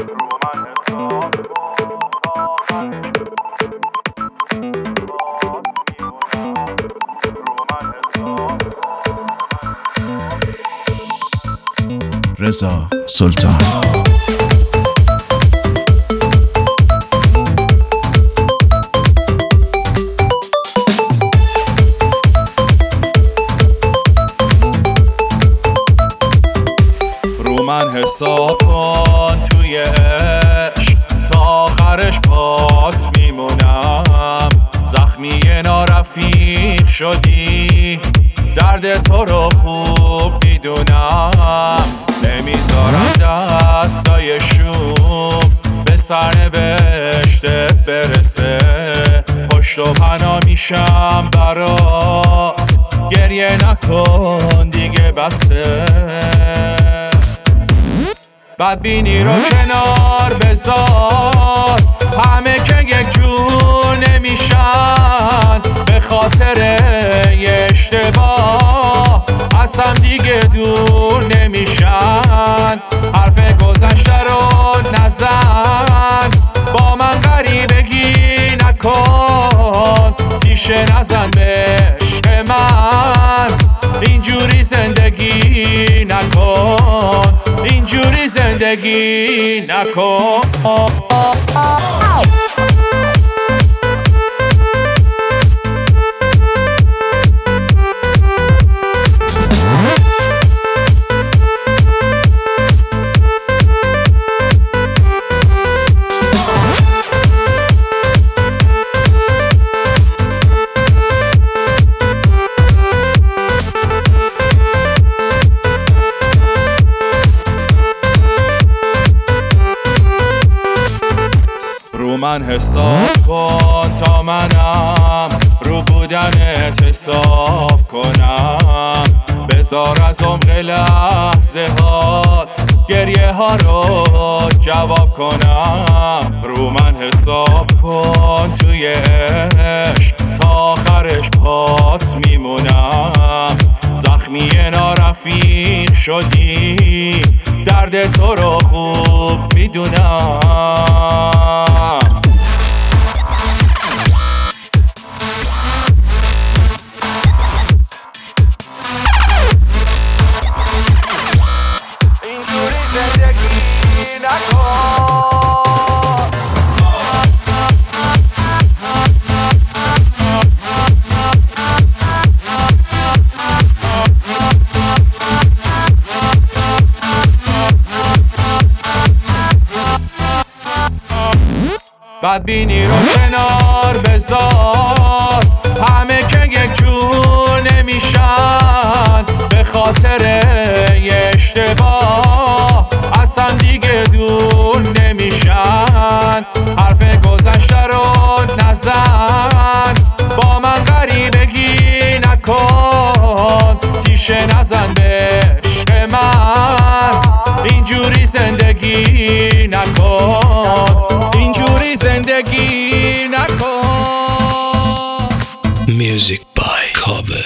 رضا سلطان. رو من حساب کن توی عشق تا آخرش پات میمونم. زخمی نارفیق شدی، درد تو رو خوب میدونم. نمیذارم دستای شوم به سرنوشت برسه. پشت و پناه میشم برات، گریه نکن دیگه بسه. بدبینی رو کنار بذار، همه که یک جور نمیشن. به خاطر یه اشتباه از هم دیگه دور نمیشن. حرف گذشته رو نزن، با من غریبگی نکن. تیشه نزن به عشق من، اینجوری زندگی نکن. اینجوری زندگی نکن. رو من حساب کن تا منم رو بودنت حساب کنم. بذار از عمق لحظه هات گریه ها رو جواب کنم. رو من حساب کن توی عشق تا آخرش پات میمونم. زخمی نارفیق شدی، درد تو رو خوب میدونم. اینجوری زندگی نکن. بدبینی رو کنار بذار، همه که یک جور نمیشن. به خاطر یه اشتباه از هم دیگه دور نمیشن. حرف گذشته رو نزن، با من غریبگی نکن. تیشه نزن به عشق من، اینجوری زندگی نکن. اینجوری زندگی نکن. Music by Cover.